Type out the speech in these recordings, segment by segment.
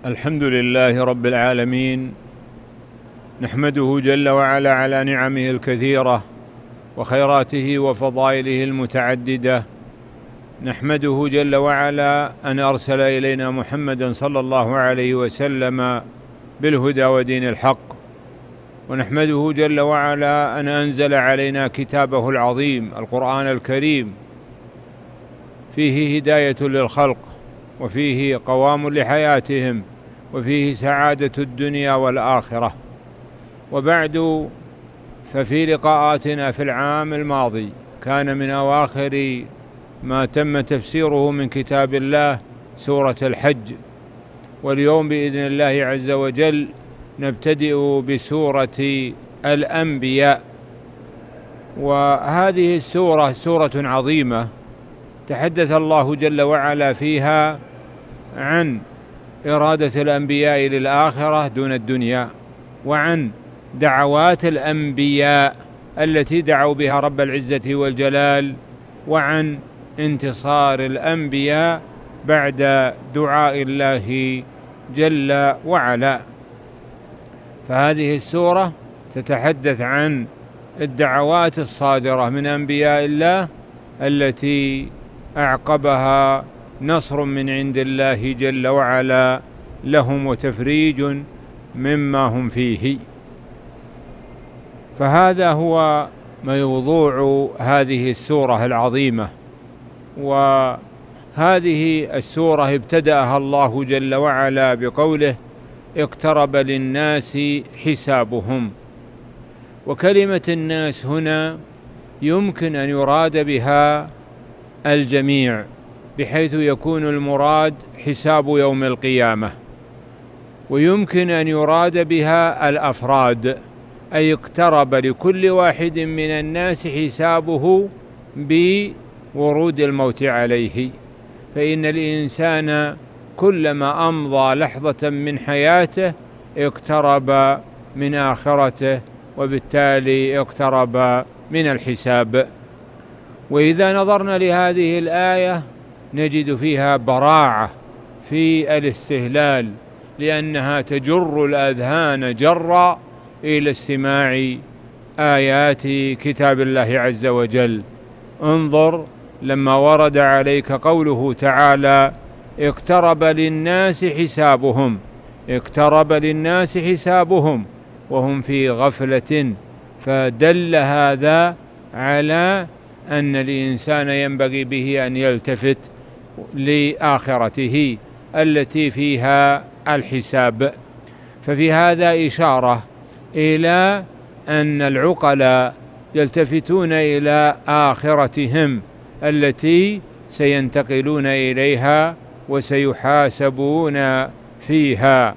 الحمد لله رب العالمين، نحمده جل وعلا على نعمه الكثيرة وخيراته وفضائله المتعددة. نحمده جل وعلا أن أرسل إلينا محمدا صلى الله عليه وسلم بالهدى ودين الحق، ونحمده جل وعلا أن أنزل علينا كتابه العظيم القرآن الكريم، فيه هداية للخلق، وفيه قوام لحياتهم، وفيه سعادة الدنيا والآخرة. وبعد، ففي لقاءاتنا في العام الماضي كان من أواخر ما تم تفسيره من كتاب الله سورة الحج، واليوم بإذن الله عز وجل نبتدئ بسورة الأنبياء. وهذه السورة سورة عظيمة تحدث الله جل وعلا فيها عن إرادة الأنبياء للآخرة دون الدنيا، وعن دعوات الأنبياء التي دعوا بها رب العزة والجلال، وعن انتصار الأنبياء بعد دعاء الله جل وعلا. فهذه السورة تتحدث عن الدعوات الصادرة من أنبياء الله التي أعقبها نصر من عند الله جل وعلا لهم وتفريج مما هم فيه. فهذا هو موضوع هذه السورة العظيمة. وهذه السورة ابتدأها الله جل وعلا بقوله: اقترب للناس حسابهم. وكلمة الناس هنا يمكن أن يراد بها الجميع، بحيث يكون المراد حساب يوم القيامة، ويمكن أن يراد بها الأفراد، أي اقترب لكل واحد من الناس حسابه بورود الموت عليه. فإن الإنسان كلما أمضى لحظة من حياته اقترب من آخرته، وبالتالي اقترب من الحساب. وإذا نظرنا لهذه الآية نجد فيها براعة في الاستهلال، لأنها تجر الأذهان جرا إلى استماع آيات كتاب الله عز وجل. انظر لما ورد عليك قوله تعالى: اقترب للناس حسابهم. اقترب للناس حسابهم وهم في غفلة، فدل هذا على أن الإنسان ينبغي به أن يلتفت لآخرته التي فيها الحساب. ففي هذا إشارة إلى أن العقلاء يلتفتون إلى آخرتهم التي سينتقلون إليها وسيحاسبون فيها،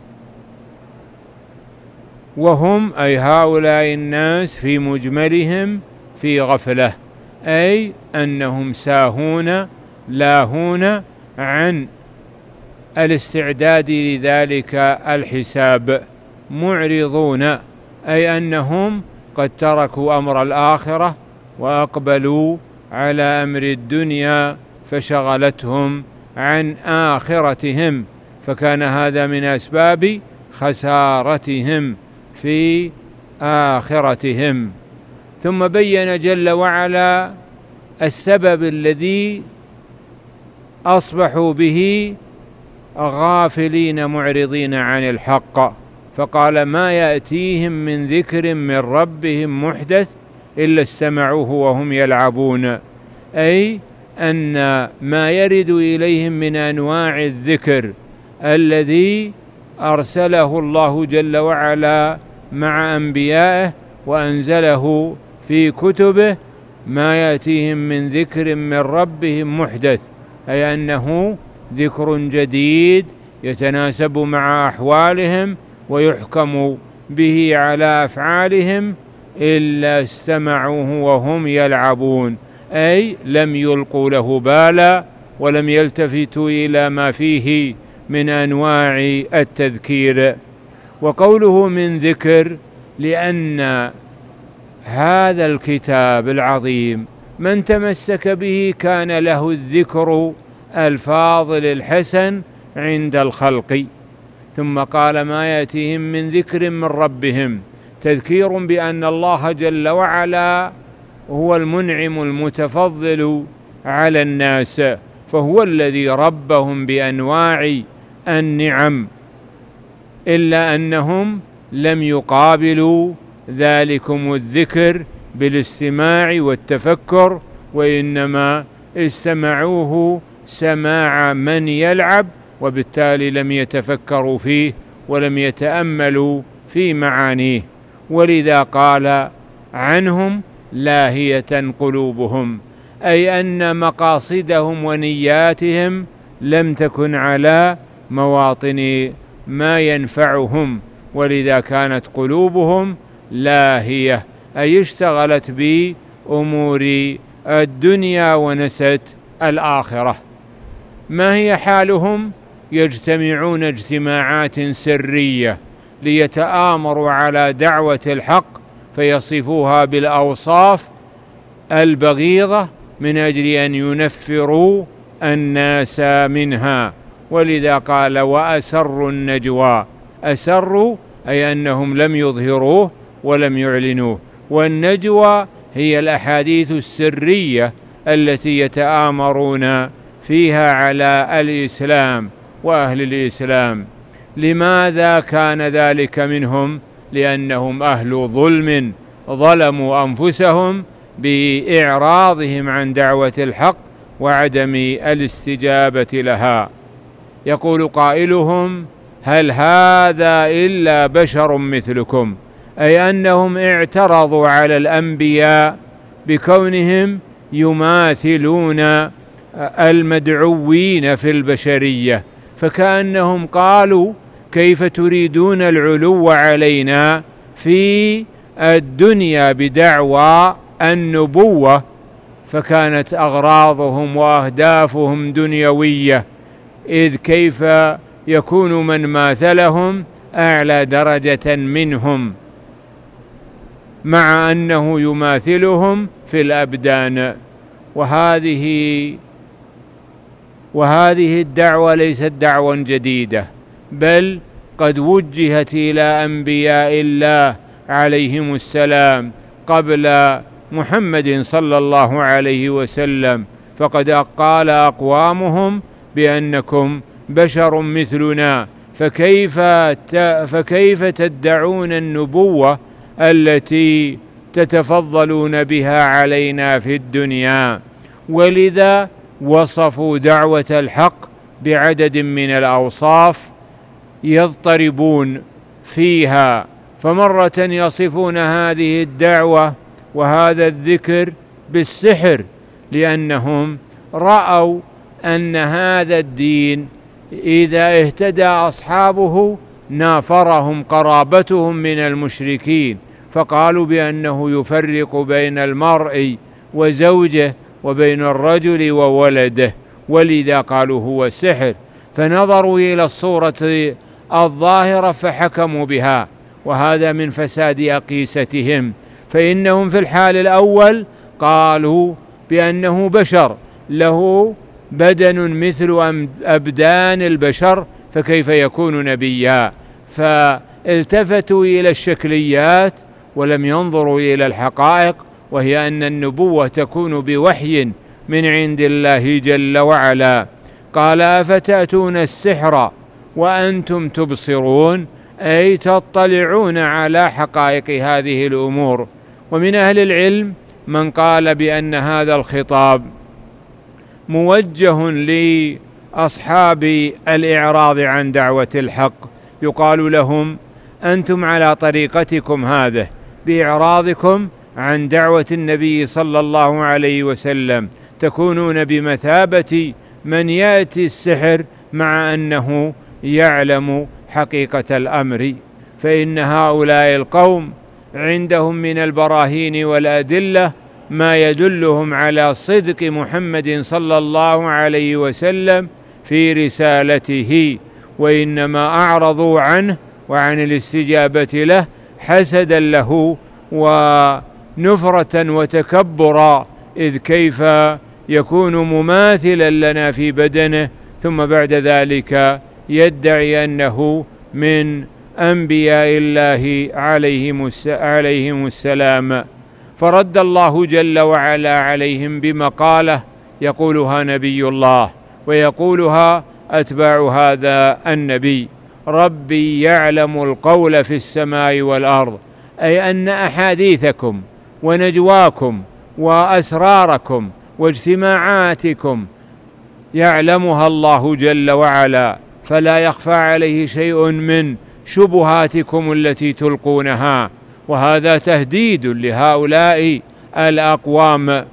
وهم أي هؤلاء الناس في مجملهم في غفلة، أي أنهم ساهون لاهون عن الاستعداد لذلك الحساب، معرضون، أي أنهم قد تركوا أمر الآخرة وأقبلوا على أمر الدنيا فشغلتهم عن آخرتهم، فكان هذا من أسباب خسارتهم في آخرتهم. ثم بين جل وعلا السبب الذي أصبحوا به غافلين معرضين عن الحق، فقال: ما يأتيهم من ذكر من ربهم محدث إلا استمعوه وهم يلعبون، أي أن ما يرد إليهم من أنواع الذكر الذي أرسله الله جل وعلا مع أنبيائه وأنزله في كتبه، ما يأتيهم من ذكر من ربهم محدث، أي أنه ذكر جديد يتناسب مع أحوالهم ويحكم به على أفعالهم، إلا استمعوه وهم يلعبون، أي لم يلقوا له بالا ولم يلتفتوا إلى ما فيه من أنواع التذكير. وقوله من ذكر، لأن هذا الكتاب العظيم من تمسك به كان له الذكر الفاضل الحسن عند الخلق، ثم قال ما يأتيهم من ذكر من ربهم، تذكير بأن الله جل وعلا هو المنعم المتفضل على الناس، فهو الذي ربهم بأنواع النعم، إلا أنهم لم يقابلوا ذلكم الذكر بالاستماع والتفكر، وإنما استمعوه سماع من يلعب، وبالتالي لم يتفكروا فيه ولم يتأملوا في معانيه، ولذا قال عنهم لاهية قلوبهم، أي أن مقاصدهم ونياتهم لم تكن على مواطن ما ينفعهم، ولذا كانت قلوبهم لاهية، أي اشتغلت بأمور الدنيا ونست الآخرة. ما هي حالهم؟ يجتمعون اجتماعات سرية ليتآمروا على دعوة الحق، فيصفوها بالأوصاف البغيضة من أجل أن ينفروا الناس منها، ولذا قال وأسروا النجوى. أسروا أي أنهم لم يظهروه ولم يعلنوه، والنجوى هي الأحاديث السرية التي يتآمرون فيها على الإسلام وأهل الإسلام. لماذا كان ذلك منهم؟ لأنهم أهل ظلم، ظلموا أنفسهم بإعراضهم عن دعوة الحق وعدم الاستجابة لها. يقول قائلهم هل هذا إلا بشر مثلكم، أي أنهم اعترضوا على الأنبياء بكونهم يماثلون المدعوين في البشرية، فكأنهم قالوا كيف تريدون العلو علينا في الدنيا بدعوى النبوة، فكانت أغراضهم وأهدافهم دنيوية، إذ كيف يكون من ماثلهم أعلى درجة منهم مع أنه يماثلهم في الأبدان. وهذه الدعوة ليست دعوة جديدة، بل قد وجهت إلى أنبياء الله عليهم السلام قبل محمد صلى الله عليه وسلم، فقد قال أقوامهم بأنكم بشر مثلنا، فكيف تدعون النبوة التي تتفضلون بها علينا في الدنيا؟ ولذا وصفوا دعوة الحق بعدد من الأوصاف يضطربون فيها، فمرة يصفون هذه الدعوة وهذا الذكر بالسحر، لأنهم رأوا أن هذا الدين إذا اهتدى أصحابه نافرهم قرابتهم من المشركين، فقالوا بأنه يفرق بين المرء وزوجه وبين الرجل وولده، ولذا قالوا هو سحر، فنظروا إلى الصورة الظاهرة فحكموا بها، وهذا من فساد أقيستهم. فإنهم في الحال الأول قالوا بأنه بشر له بدن مثل أبدان البشر، فكيف يكون نبيا؟ فالتفتوا إلى الشكليات ولم ينظروا إلى الحقائق، وهي أن النبوة تكون بوحي من عند الله جل وعلا. قال أفتأتون السحر وأنتم تبصرون، أي تطلعون على حقائق هذه الأمور. ومن أهل العلم من قال بأن هذا الخطاب موجه لأصحاب الإعراض عن دعوة الحق، يقال لهم أنتم على طريقتكم هذه بإعراضكم عن دعوة النبي صلى الله عليه وسلم تكونون بمثابة من يأتي السحر مع أنه يعلم حقيقة الأمر، فإن هؤلاء القوم عندهم من البراهين والأدلة ما يدلهم على صدق محمد صلى الله عليه وسلم في رسالته، وإنما أعرضوا عنه وعن الاستجابة له حسدا له ونفرة وتكبرا، إذ كيف يكون مماثلا لنا في بدنه ثم بعد ذلك يدعي أنه من أنبياء الله عليهم السلام. فرد الله جل وعلا عليهم بمقالة يقولها نبي الله ويقولها أتباع هذا النبي: ربي يعلم القول في السماء والأرض، أي أن أحاديثكم ونجواكم وأسراركم واجتماعاتكم يعلمها الله جل وعلا، فلا يخفى عليه شيء من شبهاتكم التي تلقونها. وهذا تهديد لهؤلاء الأقوام.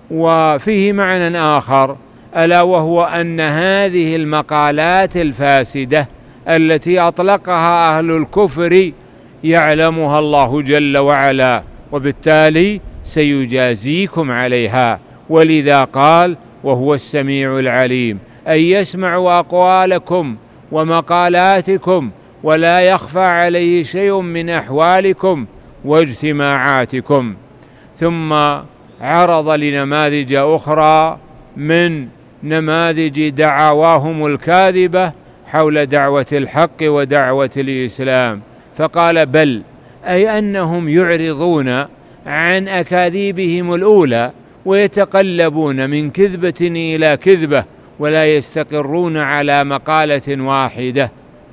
وفيه معنى آخر، ألا وهو أن هذه المقالات الفاسدة التي أطلقها أهل الكفر يعلمها الله جل وعلا، وبالتالي سيجازيكم عليها. ولذا قال: وهو السميع العليم، أي يسمع أقوالكم ومقالاتكم ولا يخفى عليه شيء من أحوالكم واجتماعاتكم. ثم عرض لنماذج أخرى من نماذج دعواهم الكاذبة حول دعوة الحق ودعوة الإسلام، فقال: بل، أي أنهم يعرضون عن أكاذيبهم الأولى ويتقلبون من كذبة إلى كذبة ولا يستقرون على مقالة واحدة،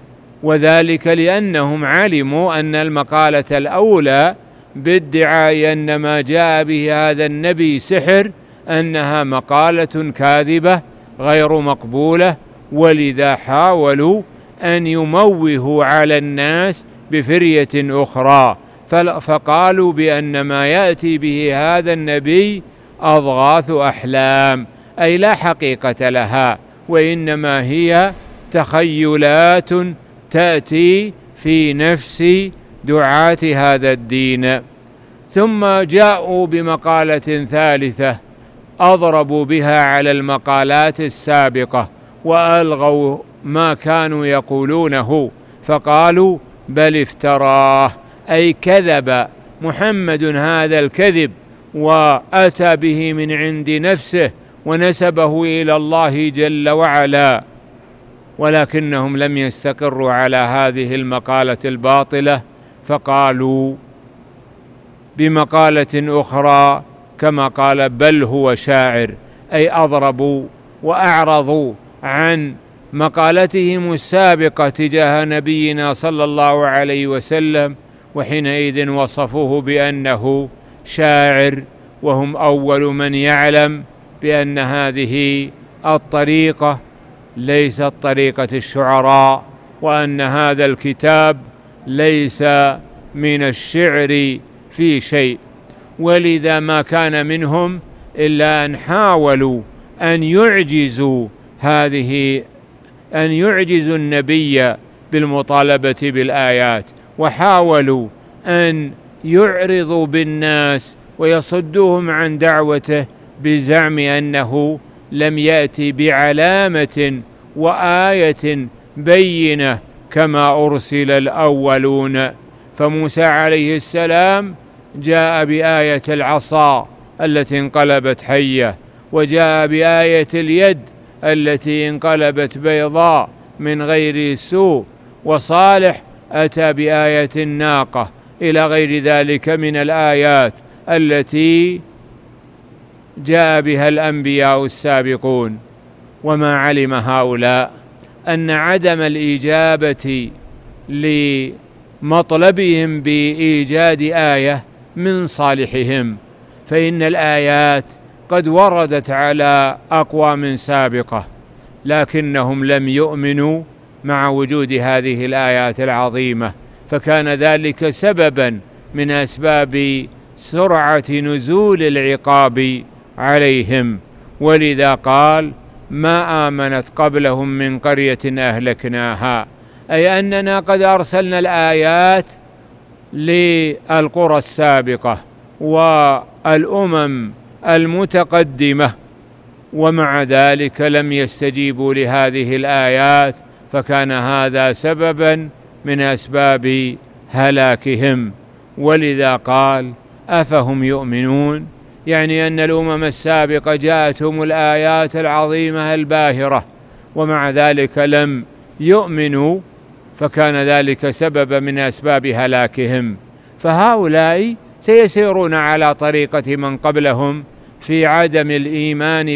وذلك لأنهم علموا أن المقالة الأولى بادعاء أن ما جاء به هذا النبي سحر أنها مقالة كاذبة غير مقبولة، ولذا حاولوا أن يموهوا على الناس بفرية أخرى، فقالوا بأن ما يأتي به هذا النبي أضغاث أحلام، أي لا حقيقة لها، وإنما هي تخيلات تأتي في نفس دعاة هذا الدين. ثم جاءوا بمقالة ثالثة أضربوا بها على المقالات السابقة وألغوا ما كانوا يقولونه، فقالوا: بل افتراه، أي كذب محمد هذا الكذب وأتى به من عند نفسه ونسبه إلى الله جل وعلا. ولكنهم لم يستقروا على هذه المقالة الباطلة، فقالوا بمقالة أخرى كما قال: بل هو شاعر، أي أضربوا وأعرضوا عن مقالتهم السابقة تجاه نبينا صلى الله عليه وسلم، وحينئذ وصفوه بأنه شاعر، وهم أول من يعلم بأن هذه الطريقة ليست طريقة الشعراء، وأن هذا الكتاب ليس من الشعر في شيء. ولذا ما كان منهم إلا أن حاولوا أن يعجزوا النبي بالمطالبة بالآيات، وحاولوا أن يعرضوا بالناس ويصدوهم عن دعوته بزعم أنه لم يأتي بعلامة وآية بينة كما أرسل الأولون. فموسى عليه السلام جاء بآية العصا التي انقلبت حية، وجاء بآية اليد التي انقلبت بيضاء من غير سوء، وصالح أتى بآية الناقة، إلى غير ذلك من الآيات التي جاء بها الأنبياء السابقون. وما علم هؤلاء أن عدم الإجابة لمطلبهم بإيجاد آية من صالحهم، فإن الآيات قد وردت على أقوام سابقة، لكنهم لم يؤمنوا مع وجود هذه الآيات العظيمة، فكان ذلك سببا من أسباب سرعة نزول العقاب عليهم. ولذا قال: ما آمنت قبلهم من قرية أهلكناها، أي أننا قد أرسلنا الآيات للقرى السابقة والأمم المتقدمة، ومع ذلك لم يستجيبوا لهذه الآيات، فكان هذا سببا من أسباب هلاكهم. ولذا قال: أفهم يؤمنون، يعني أن الأمم السابقة جاءتهم الآيات العظيمة الباهرة، ومع ذلك لم يؤمنوا، فكان ذلك سبب من أسباب هلاكهم. فهؤلاء سيسيرون على طريقة من قبلهم في عدم الإيمان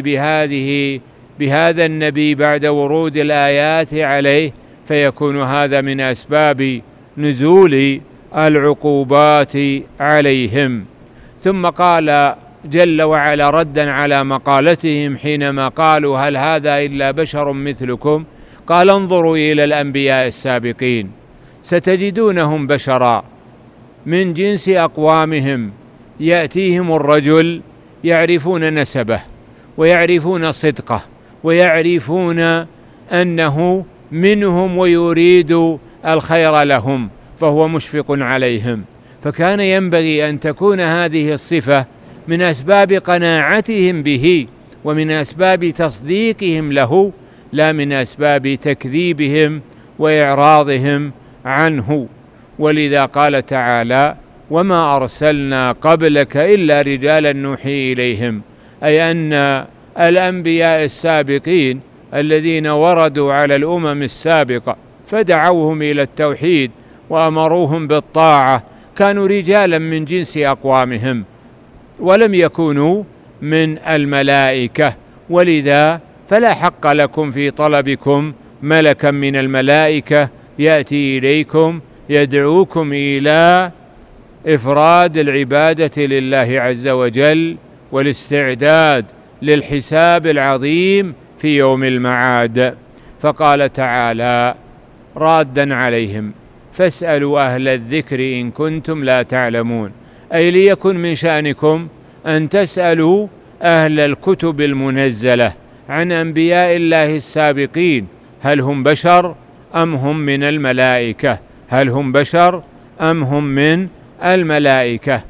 بهذا النبي بعد ورود الآيات عليه، فيكون هذا من أسباب نزول العقوبات عليهم. ثم قال جل وعلا ردا على مقالتهم حينما قالوا هل هذا إلا بشر مثلكم، قال انظروا إلى الأنبياء السابقين ستجدونهم بشرا من جنس أقوامهم، يأتيهم الرجل يعرفون نسبه ويعرفون صدقه ويعرفون أنه منهم ويريد الخير لهم، فهو مشفق عليهم. فكان ينبغي أن تكون هذه الصفة من أسباب قناعتهم به ومن أسباب تصديقهم له، لا من أسباب تكذيبهم وإعراضهم عنه. ولذا قال تعالى وما أرسلنا قبلك إلا رجالا نوحي إليهم، أي أن الأنبياء السابقين الذين وردوا على الأمم السابقة فدعوهم إلى التوحيد وأمروهم بالطاعة كانوا رجالا من جنس أقوامهم ولم يكونوا من الملائكة، ولذا فلا حق لكم في طلبكم ملكا من الملائكة يأتي إليكم يدعوكم إلى إفراد العبادة لله عز وجل والاستعداد للحساب العظيم في يوم المعاد. فقال تعالى رادا عليهم فاسألوا أهل الذكر إن كنتم لا تعلمون، أي ليكن من شأنكم أن تسألوا أهل الكتب المنزلة عن أنبياء الله السابقين هل هم بشر أم هم من الملائكة، هل هم بشر أم هم من الملائكة.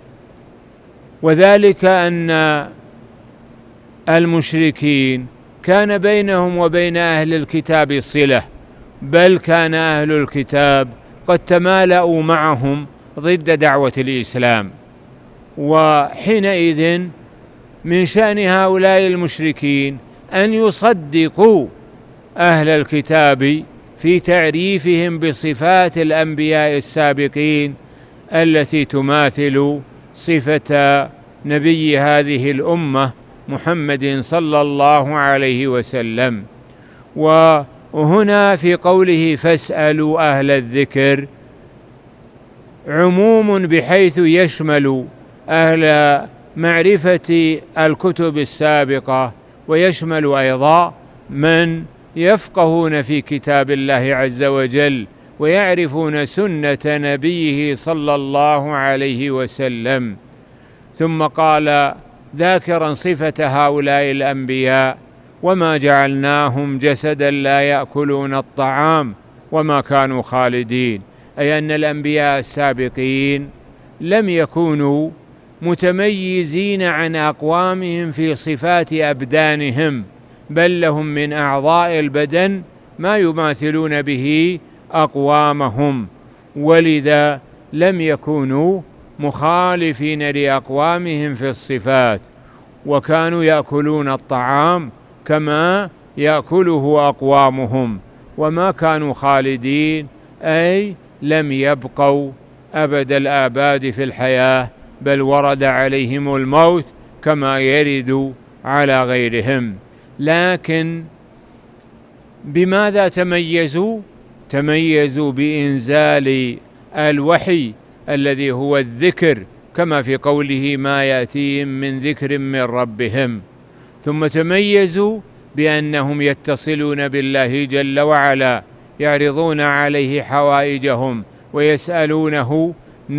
وذلك أن المشركين كان بينهم وبين أهل الكتاب صلة، بل كان أهل الكتاب قد تمالأوا معهم ضد دعوة الإسلام، وحينئذ من شأن هؤلاء المشركين أن يصدقوا أهل الكتاب في تعريفهم بصفات الأنبياء السابقين التي تماثل صفة نبي هذه الأمة محمد صلى الله عليه وسلم. وهنا في قوله فاسألوا أهل الذكر عموم بحيث يشمل أهل معرفة الكتب السابقة ويشمل أيضا من يفقهون في كتاب الله عز وجل ويعرفون سنة نبيه صلى الله عليه وسلم. ثم قال ذاكرا صفة هؤلاء الأنبياء وما جعلناهم جسدا لا يأكلون الطعام وما كانوا خالدين، أي أن الأنبياء السابقين لم يكونوا متميزين عن أقوامهم في صفات أبدانهم، بل لهم من أعضاء البدن ما يماثلون به أقوامهم، ولذا لم يكونوا مخالفين لأقوامهم في الصفات، وكانوا يأكلون الطعام كما يأكله أقوامهم، وما كانوا خالدين أي لم يبقوا أبد الآباد في الحياة، بل ورد عليهم الموت كما يرد على غيرهم. لكن بماذا تميزوا؟ تميزوا بإنزال الوحي الذي هو الذكر، كما في قوله ما يأتيهم من ذكر من ربهم. ثم تميزوا بأنهم يتصلون بالله جل وعلا، يعرضون عليه حوائجهم ويسألونه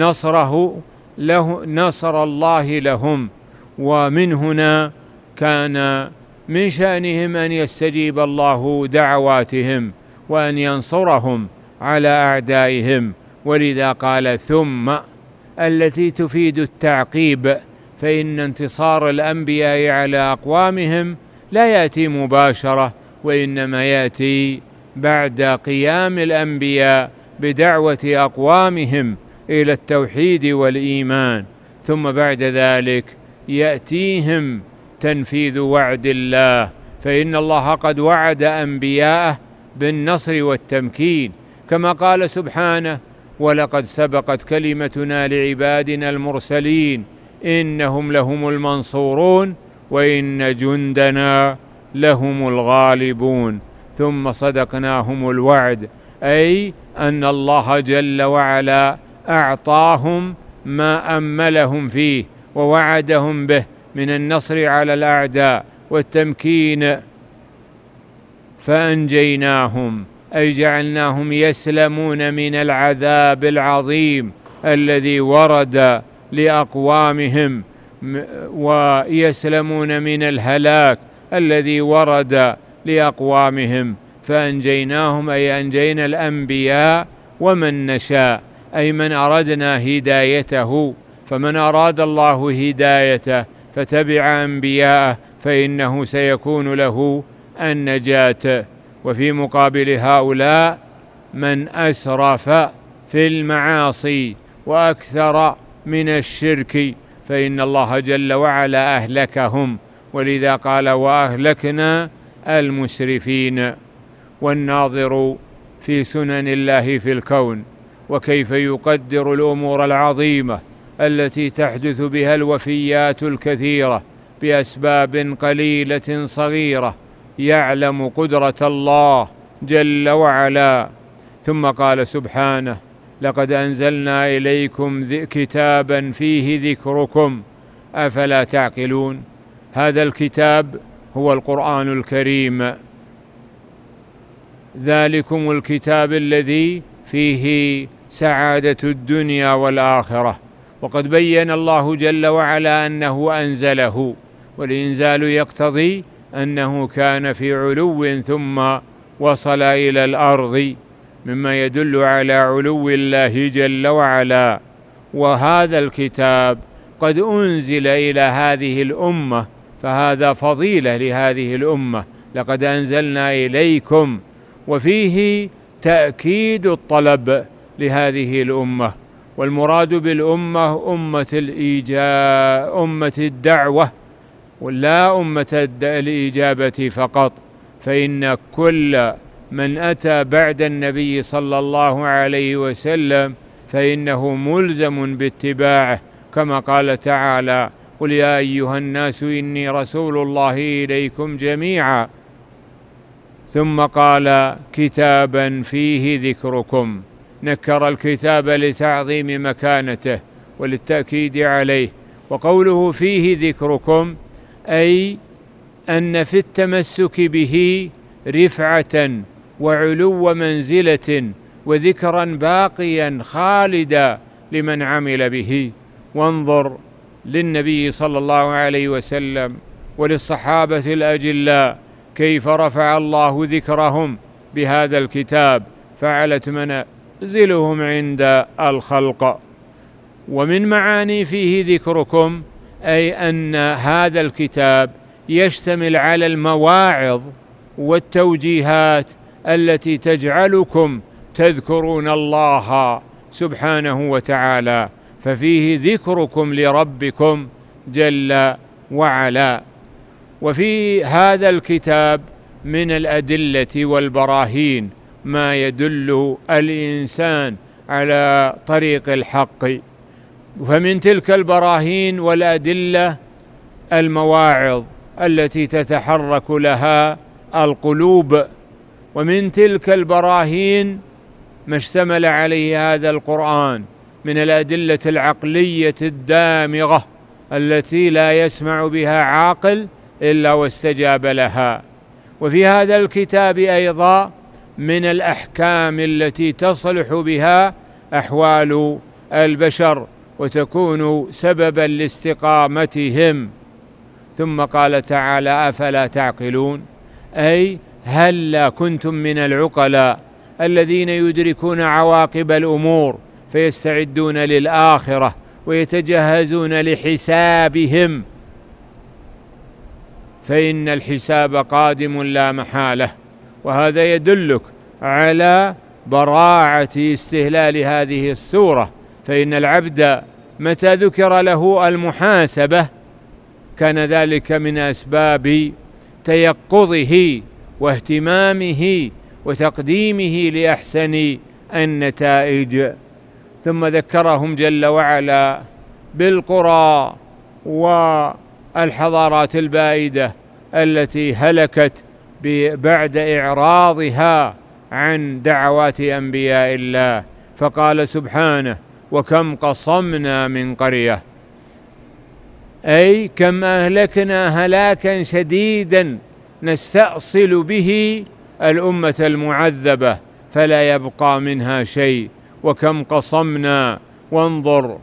نصر الله لهم. ومن هنا كان من شأنهم أن يستجيب الله دعواتهم وأن ينصرهم على أعدائهم. ولذا قال ثم التي تفيد التعقيب، فإن انتصار الأنبياء على أقوامهم لا يأتي مباشرة، وإنما يأتي بعد قيام الأنبياء بدعوة أقوامهم إلى التوحيد والإيمان، ثم بعد ذلك يأتيهم تنفيذ وعد الله، فإن الله قد وعد أنبياءه بالنصر والتمكين، كما قال سبحانه: ولقد سبقت كلمتنا لعبادنا المرسلين إنهم لهم المنصورون وإن جندنا لهم الغالبون. ثم صدقناهم الوعد، أي أن الله جل وعلا أعطاهم ما أملهم فيه ووعدهم به من النصر على الأعداء والتمكين، فأنجيناهم، أي جعلناهم يسلمون من العذاب العظيم الذي ورد لأقوامهم، ويسلمون من الهلاك الذي ورد لأقوامهم. فأنجيناهم أي أنجينا الأنبياء ومن نشاء، أي من أردنا هدايته. فمن أراد الله هدايته فتبع أنبياءه فإنه سيكون له النجاة. وفي مقابل هؤلاء من أسرف في المعاصي وأكثر من الشرك فإن الله جل وعلا أهلكهم، ولذا قال: وأهلكنا المسرفين. والناظر في سنن الله في الكون وكيف يقدر الأمور العظيمة التي تحدث بها الوفيات الكثيرة بأسباب قليلة صغيرة يعلم قدرة الله جل وعلا. ثم قال سبحانه: لقد أنزلنا إليكم كتابا فيه ذكركم أفلا تعقلون. هذا الكتاب هو القرآن الكريم، ذلكم الكتاب الذي فيه سعادة الدنيا والآخرة. وقد بين الله جل وعلا أنه أنزله، والإنزال يقتضي أنه كان في علو ثم وصل إلى الأرض، مما يدل على علو الله جل وعلا. وهذا الكتاب قد أنزل إلى هذه الأمة، فهذا فضيلة لهذه الأمة. لقد أنزلنا إليكم، وفيه تأكيد الطلب لهذه الأمة. والمراد بالأمة أمة الدعوة، ولا أمة الإجابة فقط، فإن كل من أتى بعد النبي صلى الله عليه وسلم فإنه ملزم باتباعه، كما قال تعالى: قل يا أيها الناس إني رسول الله إليكم جميعا. ثم قال: كتابا فيه ذكركم، نكر الكتاب لتعظيم مكانته وللتأكيد عليه. وقوله فيه ذكركم أي أن في التمسك به رفعة وعلو منزلة وذكرا باقيا خالدا لمن عمل به. وانظر للنبي صلى الله عليه وسلم وللصحابة الأجلاء كيف رفع الله ذكرهم بهذا الكتاب، فعلت منازلهم عند الخلق. ومن معاني فيه ذكركم أي أن هذا الكتاب يشتمل على المواعظ والتوجيهات التي تجعلكم تذكرون الله سبحانه وتعالى، ففيه ذكركم لربكم جل وعلا. وفي هذا الكتاب من الأدلة والبراهين ما يدل الإنسان على طريق الحق. فمن تلك البراهين والأدلة المواعظ التي تتحرك لها القلوب، ومن تلك البراهين ما اشتمل عليه هذا القرآن من الأدلة العقلية الدامغة التي لا يسمع بها عاقل إلا واستجاب لها. وفي هذا الكتاب أيضا من الأحكام التي تصلح بها أحوال البشر وتكون سببا لاستقامتهم. ثم قال تعالى: أفلا تعقلون، أي هل كنتم من العقلاء الذين يدركون عواقب الأمور فيستعدون للآخرة ويتجهزون لحسابهم، فإن الحساب قادم لا محالة. وهذا يدلك على براعة استهلال هذه السورة، فإن العبد متى ذكر له المحاسبة كان ذلك من أسباب تيقظه واهتمامه وتقديمه لأحسن النتائج. ثم ذكرهم جل وعلا بالقرى والحضارات البائدة التي هلكت بعد إعراضها عن دعوات أنبياء الله، فقال سبحانه: وكم قصمنا من قرية، أي كم أهلكنا هلاكا شديدا نستأصل به الأمة المعذبة فلا يبقى منها شيء. وكم قصمنا، وانظر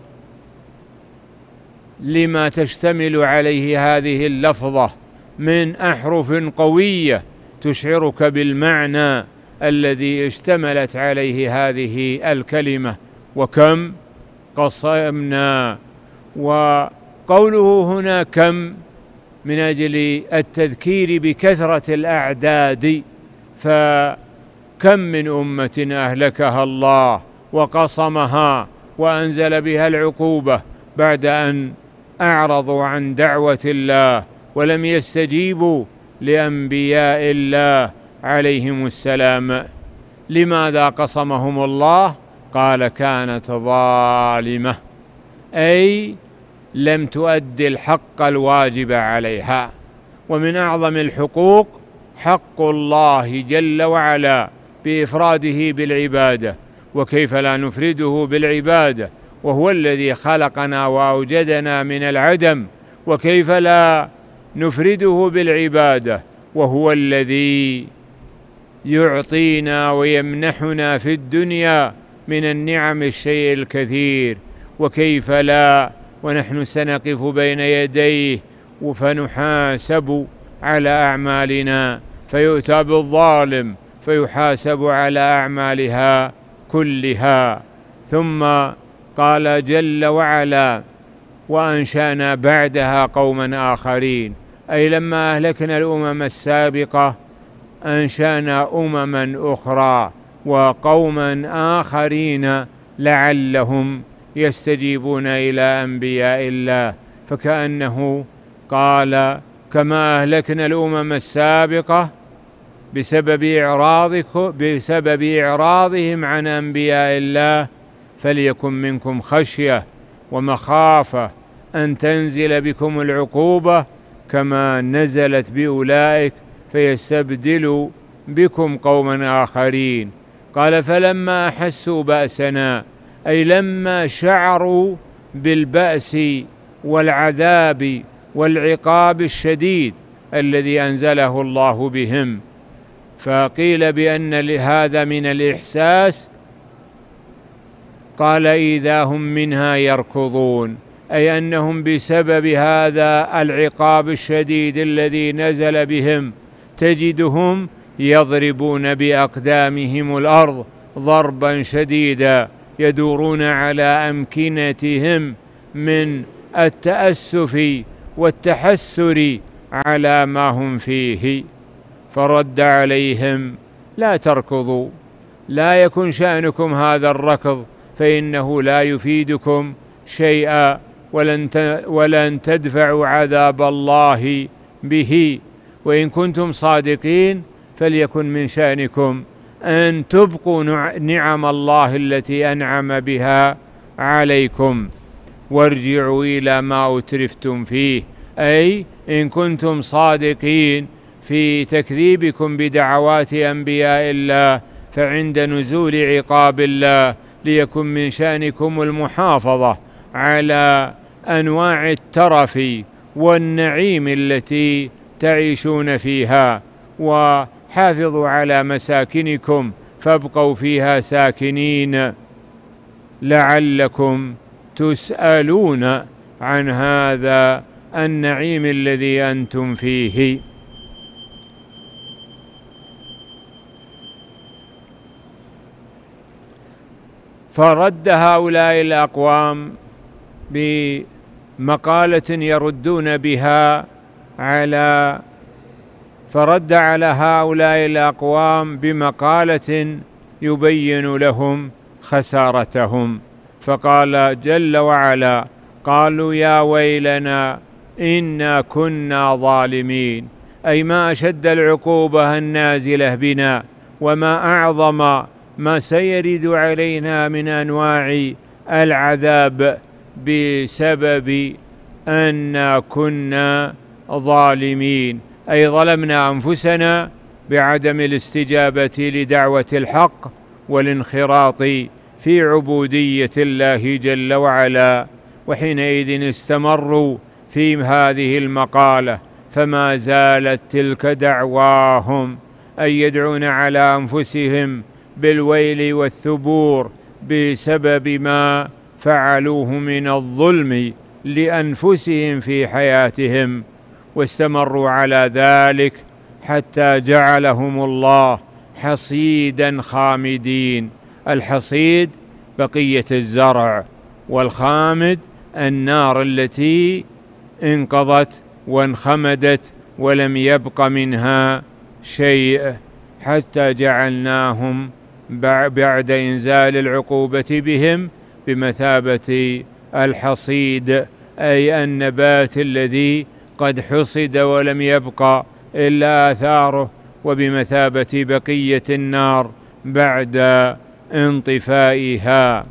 لما تشتمل عليه هذه اللفظة من أحرف قوية تشعرك بالمعنى الذي اشتملت عليه هذه الكلمة: وكم قصمنا. وقوله هنا كم من أجل التذكير بكثرة الأعداد، فكم من أمة أهلكها الله وقصمها وأنزل بها العقوبة بعد أن أعرضوا عن دعوة الله ولم يستجيبوا لأنبياء الله عليهم السلام. لماذا قصمهم الله؟ قال: كانت ظالمة، أي لم تؤدي الحق الواجب عليها. ومن أعظم الحقوق حق الله جل وعلا بإفراده بالعبادة، وكيف لا نفرده بالعبادة وهو الذي خلقنا وأوجدنا من العدم؟ وكيف لا نفرده بالعبادة وهو الذي يعطينا ويمنحنا في الدنيا من النعم الشيء الكثير؟ وكيف لا ونحن سنقف بين يديه فنحاسب على أعمالنا، فيؤتى بالظالم فيحاسب على أعمالها كلها. ثم قال جل وعلا: وأنشأنا بعدها قوما آخرين، أي لما أهلكنا الأمم السابقة أنشأنا أمما أخرى وقوما آخرين لعلهم يستجيبون إلى أنبياء الله. فكأنه قال: كما أهلكنا الأمم السابقة بسبب إعراضهم عن أنبياء الله، فليكن منكم خشية ومخافة أن تنزل بكم العقوبة كما نزلت بأولئك فيستبدلوا بكم قوما آخرين. قال: فلما أحسوا بأسنا، أي لما شعروا بالبأس والعذاب والعقاب الشديد الذي أنزله الله بهم. فقيل بأن هذا من الإحساس، قال: إذا هم منها يركضون، أي أنهم بسبب هذا العقاب الشديد الذي نزل بهم تجدهم يضربون بأقدامهم الأرض ضربا شديدا، يدورون على أمكنتهم من التأسف والتحسر على ما هم فيه. فرد عليهم: لا تركضوا، لا يكن شأنكم هذا الركض، فإنه لا يفيدكم شيئا ولن تدفعوا عذاب الله به. وإن كنتم صادقين فليكن من شأنكم أن تبقوا نعم الله التي أنعم بها عليكم وارجعوا إلى ما أترفتم فيه، أي إن كنتم صادقين في تكذيبكم بدعوات أنبياء الله فعند نزول عقاب الله ليكن من شأنكم المحافظة على أنواع الترف والنعيم التي تعيشون فيها، وحافظوا على مساكنكم فابقوا فيها ساكنين لعلكم تسألون عن هذا النعيم الذي أنتم فيه. فرد هؤلاء الأقوام بمقالة يردون بها فرد على هؤلاء الأقوام بمقالة يبين لهم خسارتهم. فقال جل وعلا: قالوا يا ويلنا إنا كنا ظالمين، أي ما أشد العقوبة النازلة بنا وما أعظم ما سيرد علينا من أنواع العذاب بسبب أن كنا ظالمين، أي ظلمنا أنفسنا بعدم الاستجابة لدعوة الحق والانخراط في عبودية الله جل وعلا. وحينئذ استمروا في هذه المقالة، فما زالت تلك دعواهم، أن يدعون على أنفسهم بالويل والثبور بسبب ما فعلوه من الظلم لأنفسهم في حياتهم، واستمروا على ذلك حتى جعلهم الله حصيدا خامدين. الحصيد بقية الزرع، والخامد النار التي انقضت وانخمدت ولم يبق منها شيء، حتى جعلناهم بعد إنزال العقوبة بهم بمثابة الحصيد، أي النبات الذي قد حصد ولم يبق إلا آثاره، وبمثابة بقية النار بعد انطفائها.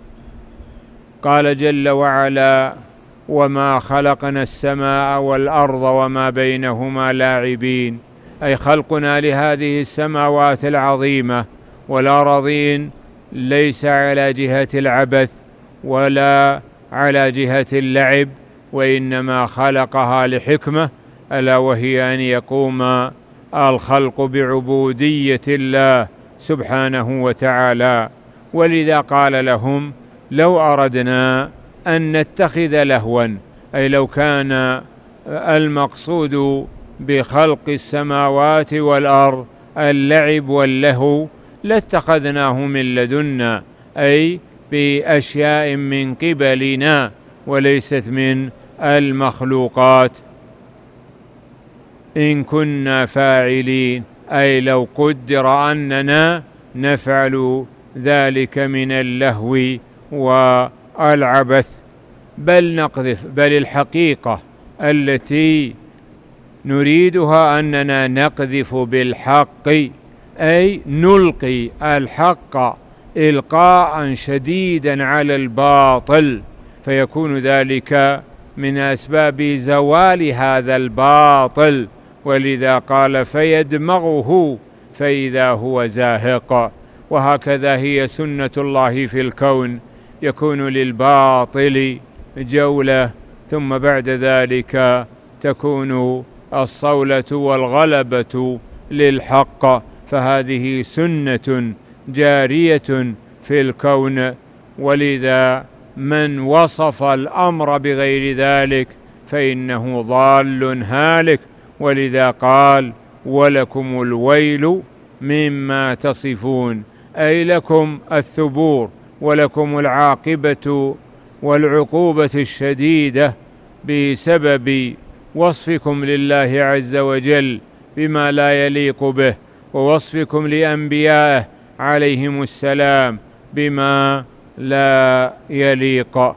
قال جل وعلا: وما خلقنا السماء والأرض وما بينهما لاعبين، أي خلقنا لهذه السماوات العظيمة والأراضين ليس على جهة العبث ولا على جهة اللعب، وإنما خلقها لحكمة، ألا وهي أن يقوم الخلق بعبودية الله سبحانه وتعالى. ولذا قال لهم: لو أردنا أن نتخذ لهوا، أي لو كان المقصود بخلق السماوات والأرض اللعب واللهو لاتخذناه من لدنا، أي بأشياء من قبلنا وليست من المخلوقات، إن كنا فاعلين، أي لو قدر أننا نفعل ذلك من اللهو والعبث. بل نقذف، بل الحقيقة التي نريدها أننا نقذف بالحق، أي نلقي الحق إلقاء شديدا على الباطل، فيكون ذلك من أسباب زوال هذا الباطل. ولذا قال: فيدمغه فإذا هو زاهق. وهكذا هي سنة الله في الكون، يكون للباطل جولة، ثم بعد ذلك تكون الصولة والغلبة للحق، فهذه سنة جارية في الكون. ولذا من وصف الأمر بغير ذلك فإنه ضال هالك. ولذا قال: ولكم الويل مما تصفون، أي لكم الثبور ولكم العاقبة والعقوبة الشديدة بسبب وصفكم لله عز وجل بما لا يليق به، ووصفكم لأنبيائه عليهم السلام بما لا يليق.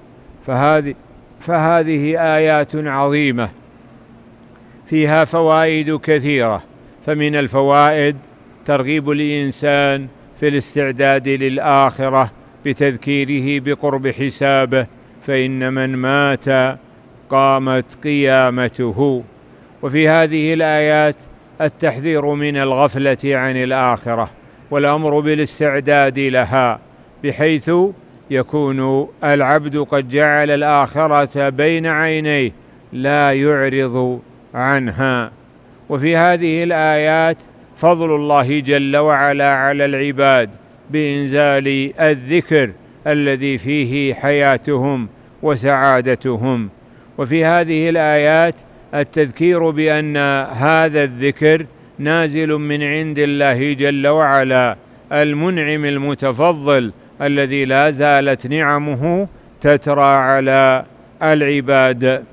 فهذه آيات عظيمة فيها فوائد كثيرة. فمن الفوائد ترغيب الإنسان في الاستعداد للآخرة بتذكيره بقرب حسابه، فإن من مات قامت قيامته. وفي هذه الآيات التحذير من الغفلة عن الآخرة والأمر بالاستعداد لها، بحيث يكون العبد قد جعل الآخرة بين عينيه لا يعرض عنها. وفي هذه الآيات فضل الله جل وعلا على العباد بإنزال الذكر الذي فيه حياتهم وسعادتهم. وفي هذه الآيات التذكير بأن هذا الذكر نازل من عند الله جل وعلا المنعم المتفضل الذي لا زالت نعمه تترى على العباد.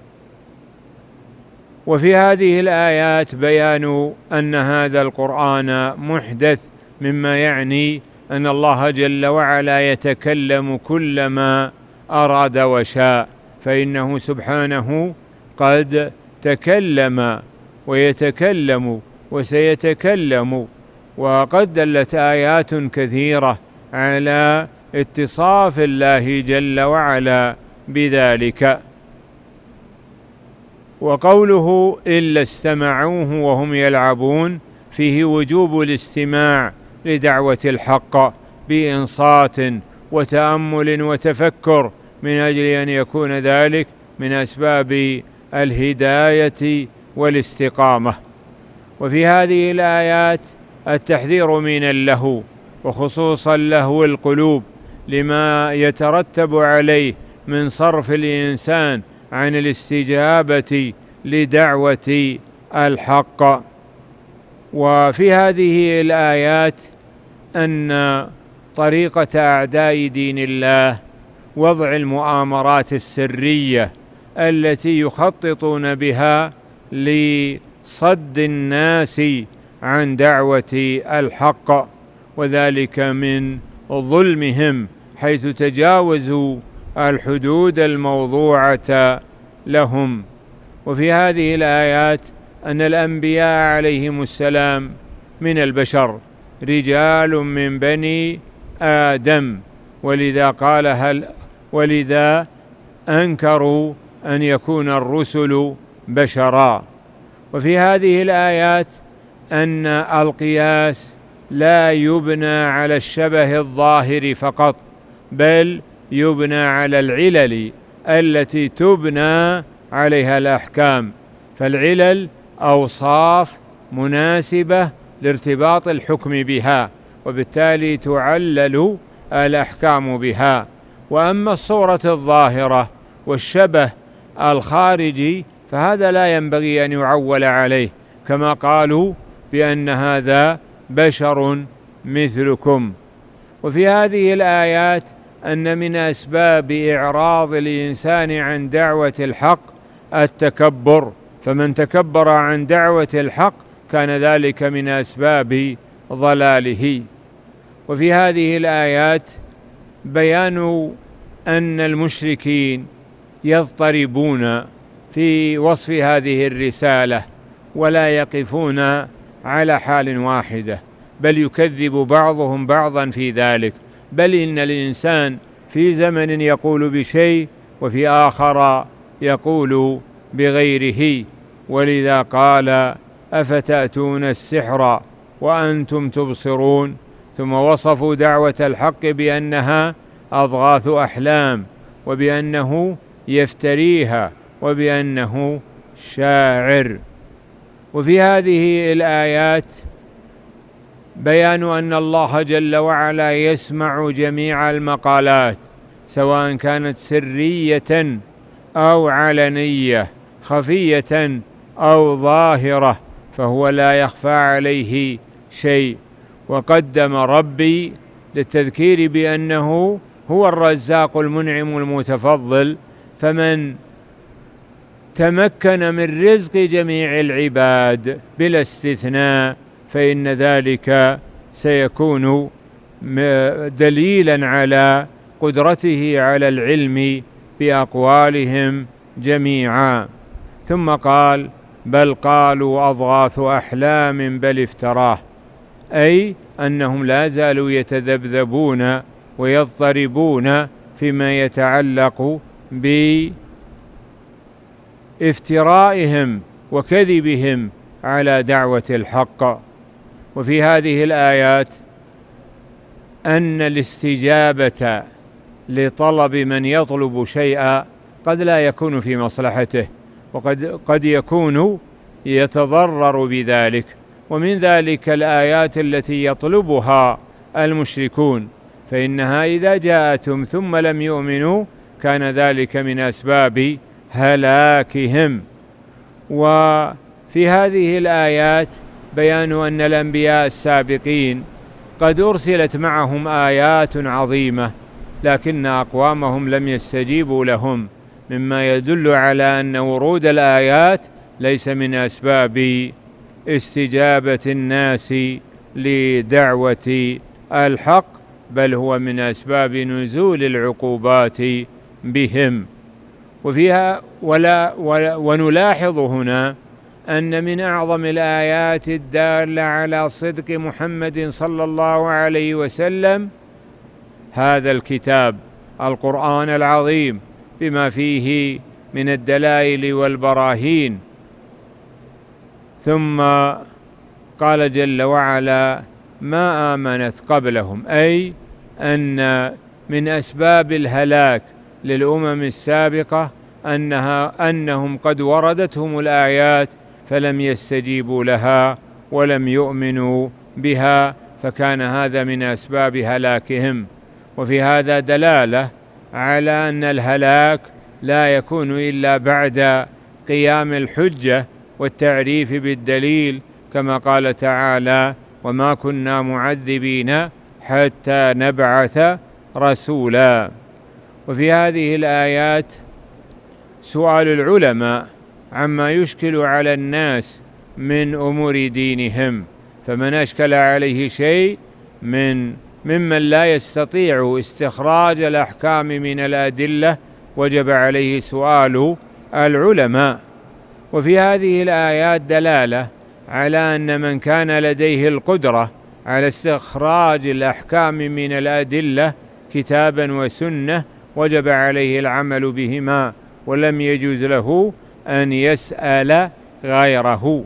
وفي هذه الآيات بيان أن هذا القرآن محدث، مما يعني أن الله جل وعلا يتكلم كلما أراد وشاء، فإنه سبحانه قد تكلم ويتكلم وسيتكلم وقد دلت آيات كثيرة على اتصاف الله جل وعلا بذلك. وقوله إلا استمعوه وهم يلعبون فيه وجوب الاستماع لدعوة الحق بإنصات وتأمل وتفكر من أجل أن يكون ذلك من أسباب الهداية والاستقامة. وفي هذه الآيات التحذير من اللهو، وخصوصا لهو القلوب، لما يترتب عليه من صرف الإنسان عن الاستجابة لدعوة الحق. وفي هذه الآيات أن طريقة أعداء دين الله وضع المؤامرات السرية التي يخططون بها لصد الناس عن دعوة الحق، وذلك من ظلمهم حيث تجاوزوا الحدود الموضوعة لهم. وفي هذه الآيات أن الأنبياء عليهم السلام من البشر رجال من بني آدم، ولذا أنكروا أن يكون الرسل بشرا. وفي هذه الآيات أن القياس لا يبنى على الشبه الظاهر فقط، بل يبنى على العلل التي تبنى عليها الأحكام، فالعلل أوصاف مناسبة لارتباط الحكم بها، وبالتالي تعلل الأحكام بها. وأما الصورة الظاهرة والشبه الخارجي فهذا لا ينبغي أن يعول عليه، كما قالوا بأن هذا بشر مثلكم. وفي هذه الآيات أن من أسباب إعراض الإنسان عن دعوة الحق التكبر، فمن تكبر عن دعوة الحق كان ذلك من أسباب ضلاله. وفي هذه الآيات بيان أن المشركين يضطربون في وصف هذه الرسالة ولا يقفون على حال واحدة، بل يكذب بعضهم بعضا في ذلك، بل إن الإنسان في زمن يقول بشيء وفي آخر يقول بغيره. ولذا قال أفتأتون السحر وأنتم تبصرون، ثم وصفوا دعوة الحق بأنها أضغاث أحلام، وبأنه يفتريها، وبأنه شاعر. وفي هذه الآيات بيان أن الله جل وعلا يسمع جميع المقالات سواء كانت سرية أو علنية، خفية أو ظاهرة، فهو لا يخفى عليه شيء. وقدم ربي للتذكير بأنه هو الرزاق المنعم المتفضل، فمن تمكن من رزق جميع العباد بلا استثناء فإن ذلك سيكون دليلا على قدرته على العلم بأقوالهم جميعا. ثم قال بل قالوا أضغاث أحلام بل افتراه، أي أنهم لا زالوا يتذبذبون ويضطربون فيما يتعلق بافترائهم وكذبهم على دعوة الحق. وفي هذه الآيات أن الاستجابة لطلب من يطلب شيئا قد لا يكون في مصلحته، وقد يكون يتضرر بذلك، ومن ذلك الآيات التي يطلبها المشركون، فإنها إذا جاءتهم ثم لم يؤمنوا كان ذلك من أسباب هلاكهم. وفي هذه الآيات بيان أن الأنبياء السابقين قد أرسلت معهم آيات عظيمة لكن أقوامهم لم يستجيبوا لهم، مما يدل على أن ورود الآيات ليس من أسباب استجابة الناس لدعوة الحق، بل هو من أسباب نزول العقوبات بهم. ونلاحظ هنا أن من أعظم الآيات الدالة على صدق محمد صلى الله عليه وسلم هذا الكتاب القرآن العظيم بما فيه من الدلائل والبراهين. ثم قال جل وعلا: ما آمنت قبلهم، أي أن من أسباب الهلاك للأمم السابقة أنهم قد وردتهم الآيات فلم يستجيبوا لها ولم يؤمنوا بها، فكان هذا من أسباب هلاكهم. وفي هذا دلالة على أن الهلاك لا يكون إلا بعد قيام الحجة والتعريف بالدليل، كما قال تعالى: وما كنا معذبين حتى نبعث رسولا. وفي هذه الآيات سؤال العلماء عما يشكل على الناس من أمور دينهم، فمن أشكل عليه شيء ممن لا يستطيع استخراج الأحكام من الأدلة وجب عليه سؤال العلماء. وفي هذه الآيات دلالة على أن من كان لديه القدرة على استخراج الأحكام من الأدلة كتابا وسنة وجب عليه العمل بهما، ولم يجوز له أن يسأل غيره.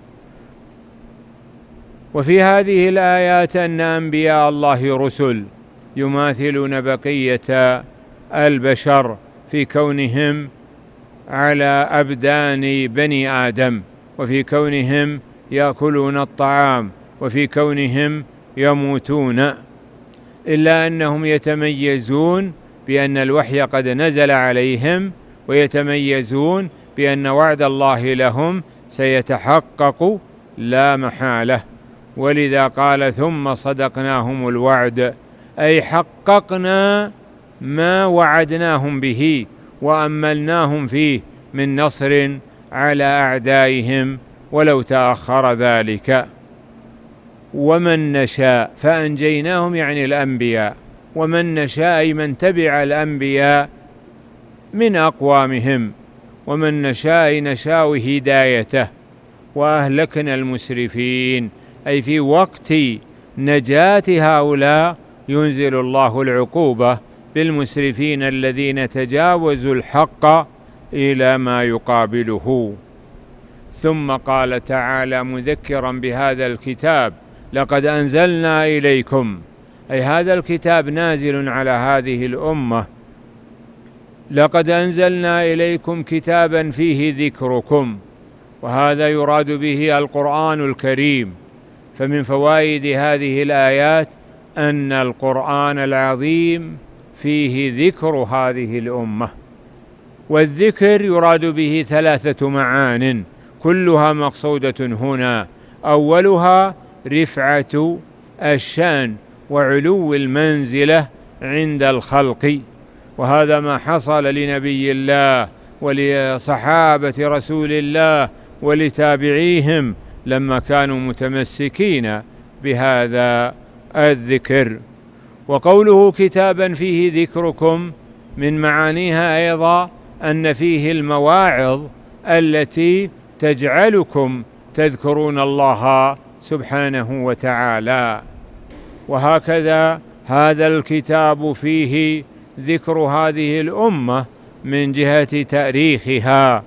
وفي هذه الآيات أن أنبياء الله رسل يماثلون بقية البشر في كونهم على أبدان بني آدم، وفي كونهم يأكلون الطعام، وفي كونهم يموتون، إلا أنهم يتميزون بأن الوحي قد نزل عليهم، ويتميزون بأن وعد الله لهم سيتحقق لا محالة. ولذا قال: ثم صدقناهم الوعد، أي حققنا ما وعدناهم به وأملناهم فيه من نصر على أعدائهم ولو تأخر ذلك. ومن نشاء فأنجيناهم، يعني الأنبياء، ومن نشاء أي من تبع الأنبياء من أقوامهم، ومن نشاء نشاء هدايته، وأهلكنا المسرفين، أي في وقت نجاة هؤلاء ينزل الله العقوبة بالمسرفين الذين تجاوزوا الحق إلى ما يقابله. ثم قال تعالى مذكرا بهذا الكتاب: لقد أنزلنا إليكم، أي هذا الكتاب نازل على هذه الأمة. لقد أنزلنا إليكم كتابا فيه ذكركم، وهذا يراد به القرآن الكريم. فمن فوائد هذه الآيات أن القرآن العظيم فيه ذكر هذه الأمة، والذكر يراد به 3 معان كلها مقصودة هنا: أولها رفعة الشأن وعلو المنزلة عند الخلق، وهذا ما حصل لنبي الله ولصحابة رسول الله ولتابعيهم لما كانوا متمسكين بهذا الذكر. وقوله كتابا فيه ذكركم من معانيها أيضا أن فيه المواعظ التي تجعلكم تذكرون الله سبحانه وتعالى. وهكذا هذا الكتاب فيه ذكر هذه الأمة من جهة تاريخها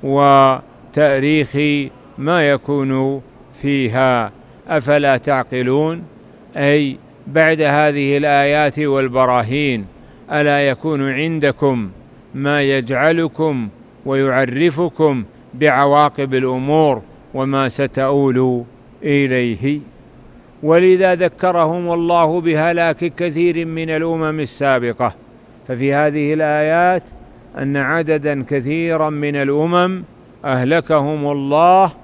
وتاريخ ما يكون فيها. أفلا تعقلون؟ أي بعد هذه الآيات والبراهين ألا يكون عندكم ما يجعلكم ويعرفكم بعواقب الأمور وما ستؤول إليه؟ ولذا ذكرهم الله بهلاك كثير من الأمم السابقة. ففي هذه الآيات أن عددا كثيرا من الأمم أهلكهم الله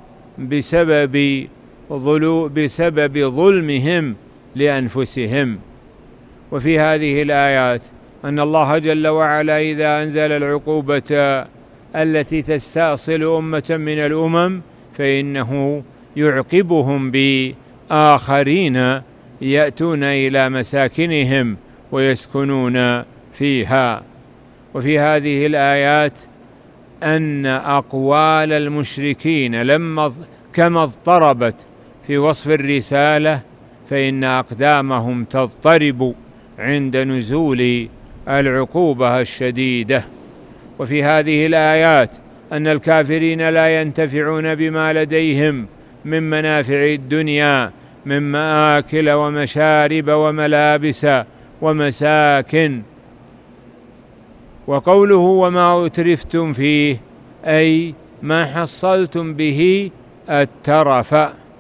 بسبب ظلمهم لأنفسهم. وفي هذه الآيات أن الله جل وعلا إذا أنزل العقوبة التي تستأصل أمة من الأمم فإنه يعقبهم بآخرين يأتون إلى مساكنهم ويسكنون فيها. وفي هذه الآيات أن أقوال المشركين كما اضطربت في وصف الرسالة، فإن أقدامهم تضطرب عند نزول العقوبة الشديدة. وفي هذه الآيات أن الكافرين لا ينتفعون بما لديهم من منافع الدنيا من مآكل ومشارب وملابس ومساكن. وقوله وما أترفتم فيه أي ما حصلتم به الترف.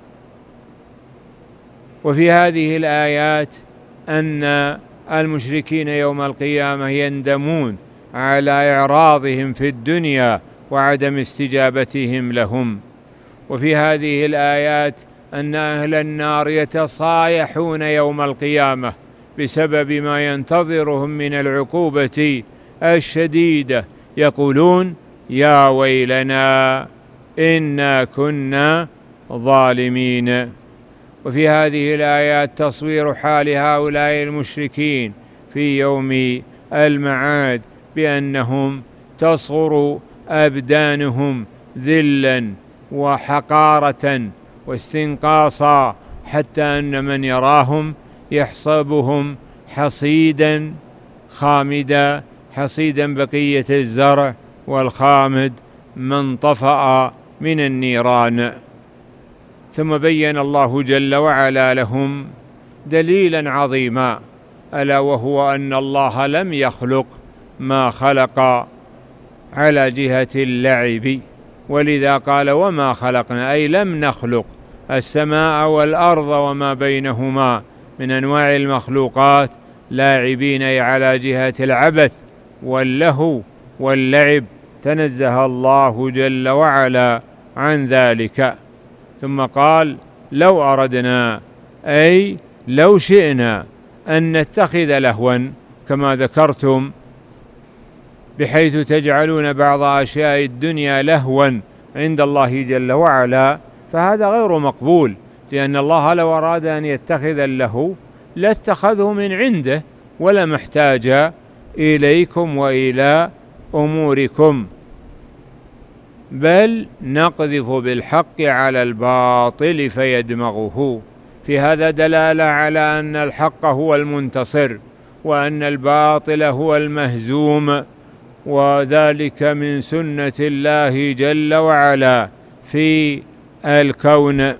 وفي هذه الآيات أن المشركين يوم القيامة يندمون على إعراضهم في الدنيا وعدم استجابتهم لهم. وفي هذه الآيات أن أهل النار يتصايحون يوم القيامة بسبب ما ينتظرهم من العقوبة الشديدة، يقولون يا ويلنا إنا كنا ظالمين. وفي هذه الآيات تصوير حال هؤلاء المشركين في يوم المعاد بأنهم تصغر أبدانهم ذلا وحقارة واستنقاصا، حتى أن من يراهم يحسبهم حصيدا خامدا، حصيدا بقية الزرع والخامد من طفأ من النيران. ثم بين الله جل وعلا لهم دليلا عظيما، ألا وهو أن الله لم يخلق ما خلق على جهة اللعب، ولذا قال وما خلقنا، أي لم نخلق السماء والأرض وما بينهما من أنواع المخلوقات لاعبين، أي على جهة العبث واللهو واللعب، تنزه الله جل وعلا عن ذلك. ثم قال لو أردنا، أي لو شئنا أن نتخذ لهوا كما ذكرتم، بحيث تجعلون بعض أشياء الدنيا لهوا عند الله جل وعلا، فهذا غير مقبول، لأن الله لو أراد أن يتخذ اللهو لاتخذه من عنده ولا محتاج إليكم وإلى أموركم، بل نقذف بالحق على الباطل فيدمغه. في هذا دلالة على أن الحق هو المنتصر وأن الباطل هو المهزوم، وذلك من سنة الله جل وعلا في الكون.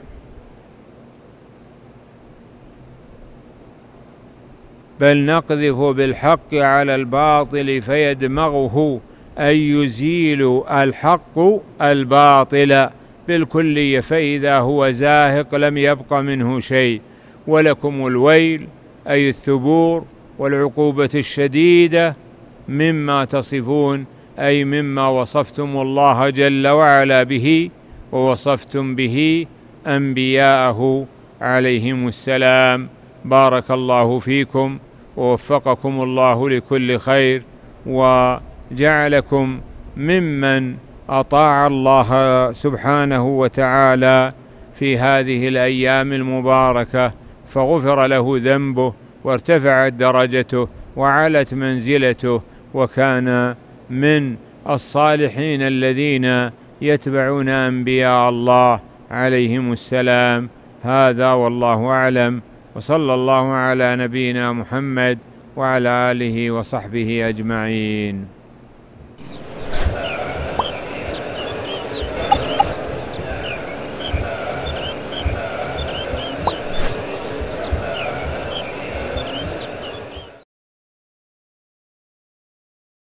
بل نقذف بالحق على الباطل فيدمغه، أي يزيل الحق الباطل بالكلية، فإذا هو زاهق لم يبق منه شيء. ولكم الويل، أي الثبور والعقوبة الشديدة مما تصفون، أي مما وصفتم الله جل وعلا به ووصفتم به أنبياءه عليهم السلام. بارك الله فيكم ووفقكم الله لكل خير، وجعلكم ممن أطاع الله سبحانه وتعالى في هذه الأيام المباركة، فغفر له ذنبه وارتفعت درجته وعلت منزلته، وكان من الصالحين الذين يتبعون أنبياء الله عليهم السلام. هذا والله أعلم، وصلى الله على نبينا محمد وعلى آله وصحبه أجمعين.